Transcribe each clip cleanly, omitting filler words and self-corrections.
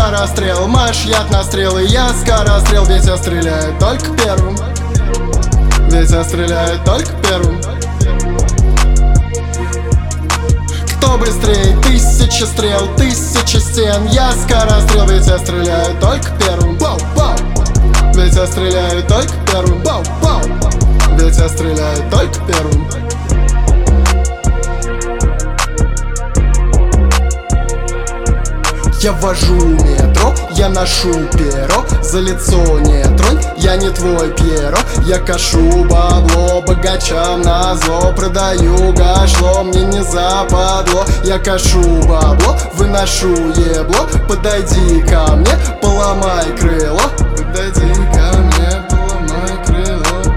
скорострел, марш, яд на стрелы, я скорострел, ведь я стреляю только первым. Ведь я стреляю только первым. Кто быстрее? 1000 стрел, 1000 стен. Я скорострел, ведь я стреляю только первым. Ведь я стреляю только первым. Ведь я стреляю только первым. Я вожу метро, я ношу перо, за лицо не тронь, я не твой Пьеро. Я кашу бабло богачам назло, продаю гашло, мне не западло. Я кашу бабло, выношу ебло, подойди ко мне, поломай крыло. Подойди ко мне, поломай крыло,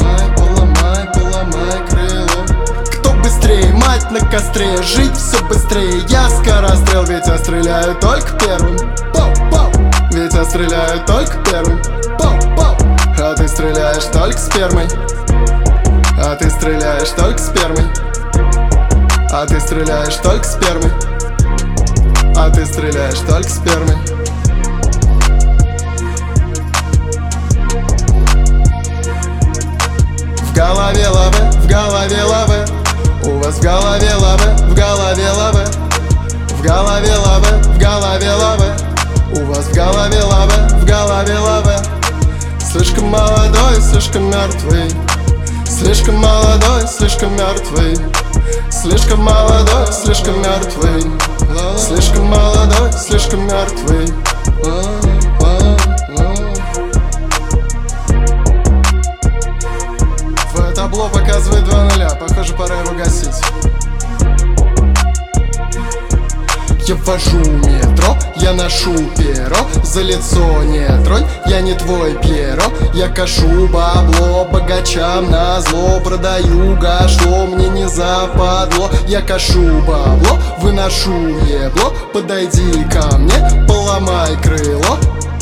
поломай крыло. Кто быстрее, мать на костре, жить все быстрее. Я скорострел, ведь я стреляю только первым. Ведь я стреляю только первым. А ты стреляешь только спермой. А ты стреляешь только спермой. А ты стреляешь только спермой. А ты стреляешь только спермой. В голове лавы, в голове лавы. У вас в голове лавы, в голове лавы. В голове лавы, в голове лавы. У вас в голове лавы, в голове лавы. Слишком молодой, слишком мертвый. Слишком молодой, слишком мертвый. Слишком молодой, слишком мертвый. Слишком молодой, слишком мертвый. Табло показывает 2 0, похоже, пора его гасить. Я вожу метро, я ношу перо, за лицо не тронь, я не твой Пьеро. Я кашу бабло богачам назло, продаю гашло, мне не западло. Я кашу бабло, выношу ебло, подойди ко мне, поломай крыло.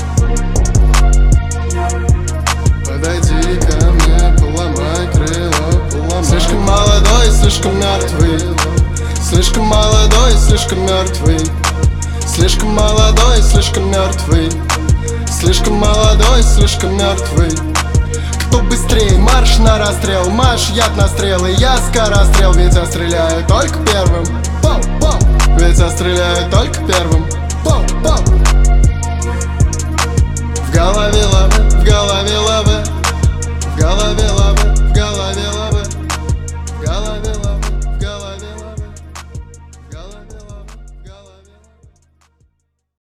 Подойди ко мне, поломай крыло. Слишком молодой, слишком мертвый. Слишком молодой, слишком мертвый. Слишком молодой, слишком мертвый. Слишком молодой, слишком мертвый. Кто быстрее? Марш на расстрел, марш, яд на стрелы. Я скорострел, ведь я стреляю только первым. Ведь я стреляю только первым. В голове